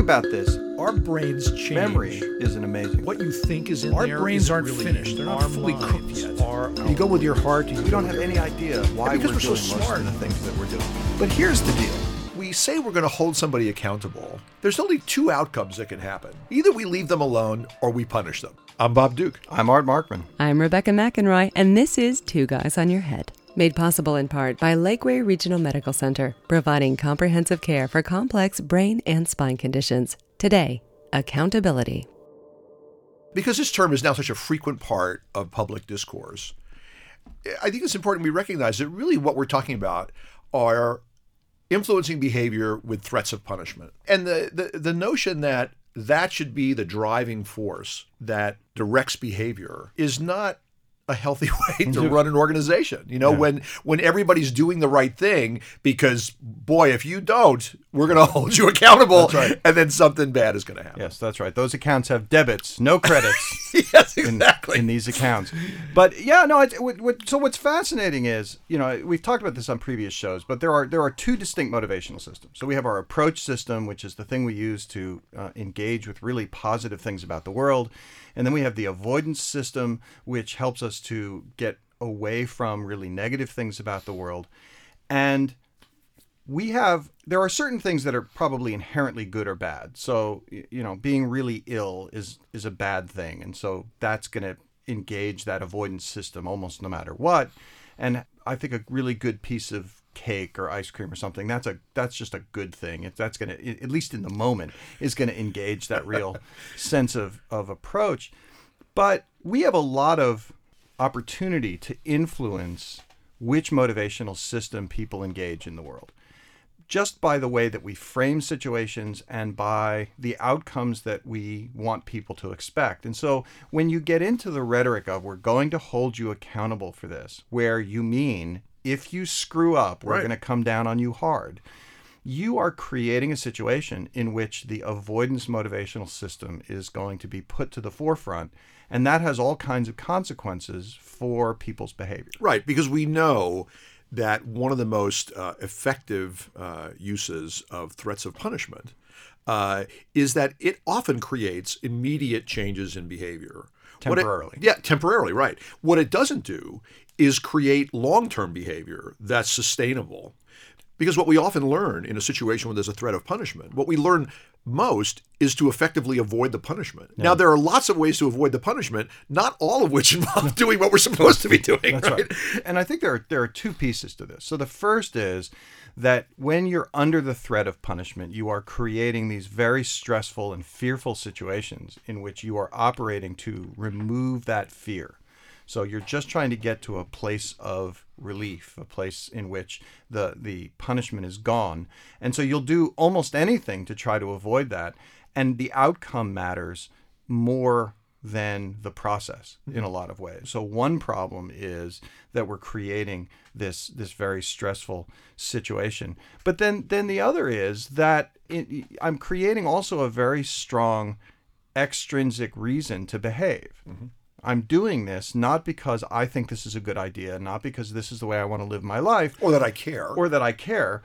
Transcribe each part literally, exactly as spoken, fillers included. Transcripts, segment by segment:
about this. Our brains change. Memory is an amazing. What you think is in Our there. Our brains is aren't really finished. They're not fully cooked yet. Are, you go with your heart. You we don't have any idea why because we're, we're so doing smart. most of the things that we're doing. But here's the deal. We say we're going to hold somebody accountable. There's only two outcomes that can happen. Either we leave them alone or we punish them. I'm Bob Duke. I'm Art Markman. I'm Rebecca McEnroy, and this is Two Guys on Your Head. Made possible in part by Lakeway Regional Medical Center, providing comprehensive care for complex brain and spine conditions. Today, accountability. Because this term is now such a frequent part of public discourse, I think it's important we recognize that really what we're talking about are influencing behavior with threats of punishment. And the, the, the notion that that should be the driving force that directs behavior is not a healthy way to run an organization. You know, yeah. when when everybody's doing the right thing, because boy, if you don't, we're going to hold you accountable, that's right. And then something bad is going to happen. Yes, that's right. Those accounts have debits, no credits. Yes, exactly. In, in these accounts. But yeah, no. It's, what, what, so what's fascinating is, you know, we've talked about this on previous shows, but there are there are two distinct motivational systems. So we have our approach system, which is the thing we use to uh, engage with really positive things about the world. And then we have the avoidance system, which helps us to get away from really negative things about the world. And we have, there are certain things that are probably inherently good or bad. So, you know, being really ill is, is a bad thing. And so that's going to engage that avoidance system almost no matter what. And I think a really good piece of cake or ice cream or something, that's a that's just a good thing. If that's going to, at least in the moment, is going to engage that real sense of, of approach. But we have a lot of opportunity to influence which motivational system people engage in the world, just by the way that we frame situations and by the outcomes that we want people to expect. And so when you get into the rhetoric of, we're going to hold you accountable for this, where you mean, if you screw up, we're right. going to come down on you hard, you are creating a situation in which the avoidance motivational system is going to be put to the forefront. And that has all kinds of consequences for people's behavior. Right, because we know that one of the most uh, effective uh, uses of threats of punishment uh, is that it often creates immediate changes in behavior. Temporarily. It, yeah, temporarily, right. What it doesn't do is create long-term behavior that's sustainable. Because what we often learn in a situation where there's a threat of punishment, what we learn most is to effectively avoid the punishment. Yeah. Now, there are lots of ways to avoid the punishment, not all of which involve doing what we're supposed to be doing. That's right? right. And I think there are, there are two pieces to this. So the first is that when you're under the threat of punishment, you are creating these very stressful and fearful situations in which you are operating to remove that fear. So you're just trying to get to a place of relief, a place in which the, the punishment is gone. And so you'll do almost anything to try to avoid that. And the outcome matters more than the process in a lot of ways. So one problem is that we're creating this this very stressful situation. But then, then the other is that it, I'm creating also a very strong extrinsic reason to behave. Mm-hmm. I'm doing this not because I think this is a good idea, not because this is the way I want to live my life. Or that I care. Or that I care.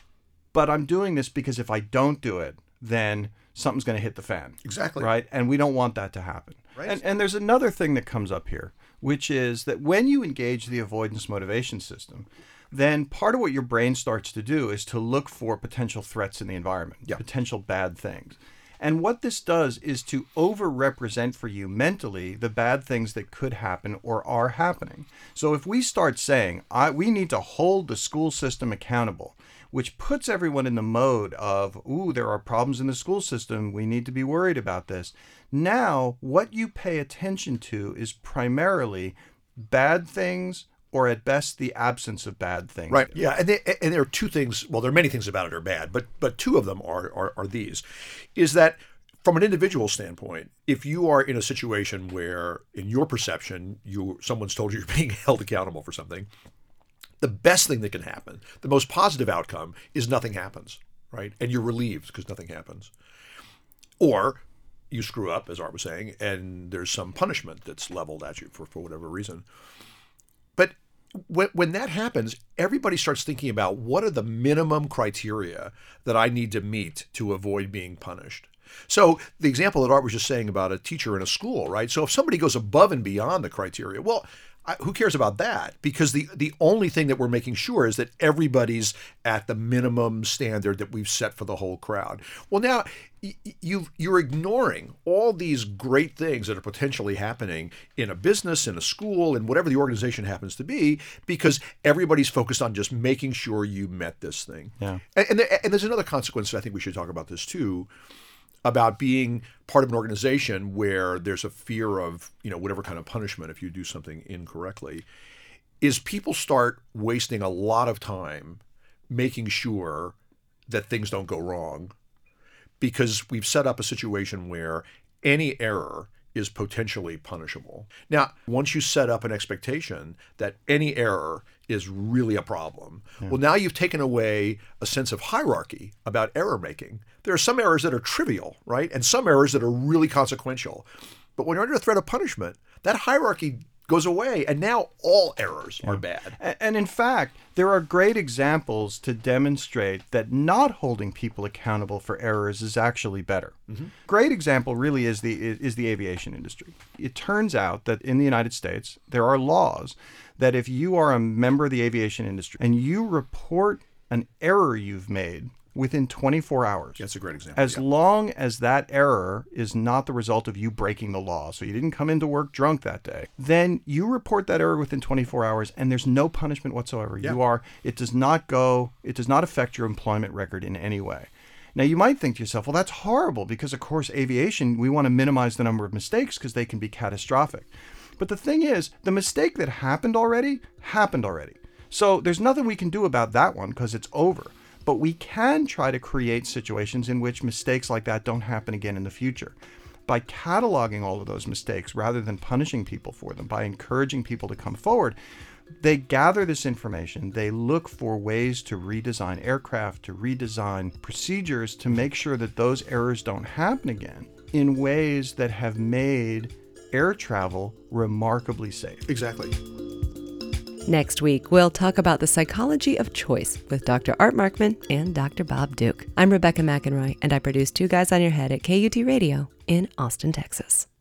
But I'm doing this because if I don't do it, then something's going to hit the fan. Exactly. Right? And we don't want that to happen. Right. And, and there's another thing that comes up here, which is that when you engage the avoidance motivation system, then part of what your brain starts to do is to look for potential threats in the environment, yeah. potential bad things. And what this does is to over-represent for you mentally the bad things that could happen or are happening. So if we start saying, I, we need to hold the school system accountable, which puts everyone in the mode of, ooh, there are problems in the school system, we need to be worried about this. Now, what you pay attention to is primarily bad things, or at best, the absence of bad things. Right. Yeah. And, they, and there are two things. Well, there are many things about it are bad, but but two of them are, are are these. Is that from an individual standpoint, if you are in a situation where, in your perception, you someone's told you you're being held accountable for something, the best thing that can happen, the most positive outcome, is nothing happens, right? And you're relieved because nothing happens. Or you screw up, as Art was saying, and there's some punishment that's leveled at you for, for whatever reason. But when, when that happens, everybody starts thinking about what are the minimum criteria that I need to meet to avoid being punished. So the example that Art was just saying about a teacher in a school, right? So if somebody goes above and beyond the criteria, well, I, who cares about that? Because the, the only thing that we're making sure is that everybody's at the minimum standard that we've set for the whole crowd. Well, now y- you you're ignoring all these great things that are potentially happening in a business, in a school, in whatever the organization happens to be, because everybody's focused on just making sure you met this thing. Yeah. And, and, there, and there's another consequence, I think we should talk about this too, about being part of an organization where there's a fear of, you know, whatever kind of punishment if you do something incorrectly, is people start wasting a lot of time making sure that things don't go wrong, because we've set up a situation where any error is potentially punishable. Now, once you set up an expectation that any error is really a problem, yeah. well, now you've taken away a sense of hierarchy about error making. There are some errors that are trivial, right? And some errors that are really consequential. But when you're under threat of punishment, that hierarchy goes away, and now all errors yeah. are bad. And in fact, there are great examples to demonstrate that not holding people accountable for errors is actually better. Mm-hmm. Great example really is the is the aviation industry. It turns out that in the United States, there are laws that if you are a member of the aviation industry and you report an error you've made within twenty-four hours. That's a great example. As yeah. long as that error is not the result of you breaking the law, so you didn't come into work drunk that day, then you report that error within twenty-four hours and there's no punishment whatsoever. Yeah. You are, it does not go, it does not affect your employment record in any way. Now, you might think to yourself, well, that's horrible because, of course, aviation, we want to minimize the number of mistakes because they can be catastrophic. But the thing is, the mistake that happened already, happened already. So there's nothing we can do about that one because it's over. But we can try to create situations in which mistakes like that don't happen again in the future. By cataloging all of those mistakes rather than punishing people for them, by encouraging people to come forward, they gather this information, they look for ways to redesign aircraft, to redesign procedures to make sure that those errors don't happen again in ways that have made air travel remarkably safe. Exactly. Next week, we'll talk about the psychology of choice with Doctor Art Markman and Doctor Bob Duke. I'm Rebecca McEnroy, and I produce Two Guys on Your Head at K U T Radio in Austin, Texas.